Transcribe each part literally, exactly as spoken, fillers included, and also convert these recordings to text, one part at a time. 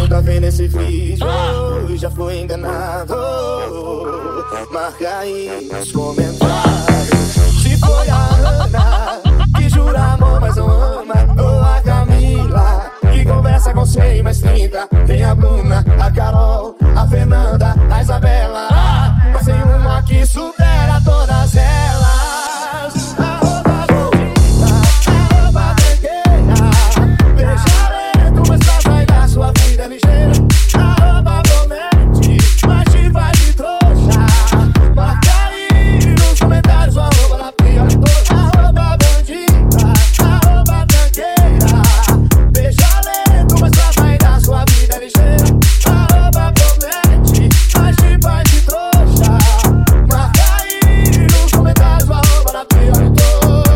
nunca vi nesse vídeo e já fui enganado. Marca aí nos comentários se foi a Ana que jura amor, mas não ama, ou a Camila que conversa com cem mais trinta. Tem a Bruna, a Carol, a Fernanda, a Isabela, mas tem uma que supera todas elas. Arroba bonita, arroba tranqueira, beija lento, mas pra sair da sua vida ligeira. Arroba promete, mas te faz de trouxa. Marca aí nos comentários o arroba da pior de todas. Arroba bandida, arroba tranqueira, beija lento, mas pra sair da sua vida ligeira. Arroba promete, mas te faz de trouxa. Marca aí nos comentários o arroba da pior de todas.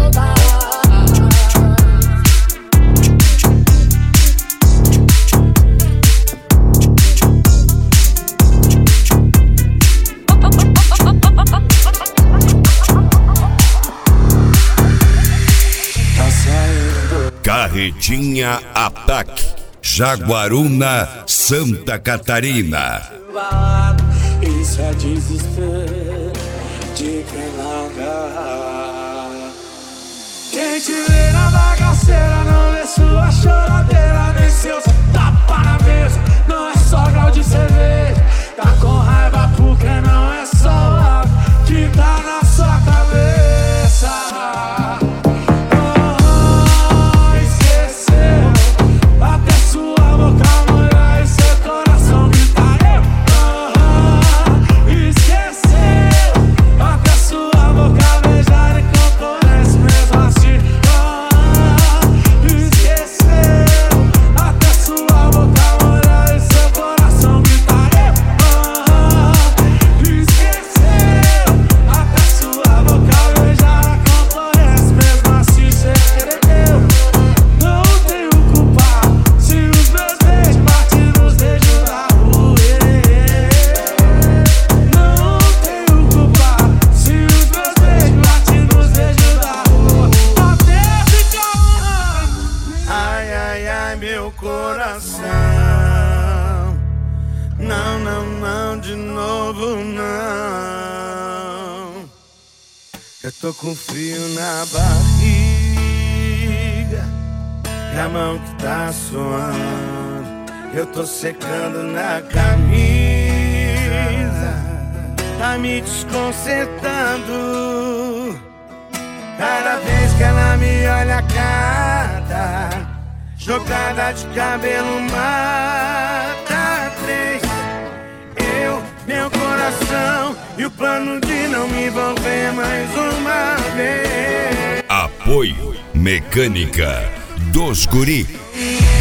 Carretinha Ataque, Jaguaruna, Santa Catarina. Isso é desespero de quem larga. Quem te vê na bagaceira não vê sua choradeira, nem seus tapa na mesa. Não é só grau de cerveja, tá com raiva porque não é só água que tá na sua cabeça. Não, não, não, de novo não. Eu tô com frio na barriga e a mão que tá suando. Eu tô secando na camisa, tá me desconcertando. Cada vez que ela me olha, cada jogada de cabelo mata três. Eu, meu coração e o plano de não me envolver mais uma vez. Apoio Mecânica dos Guri.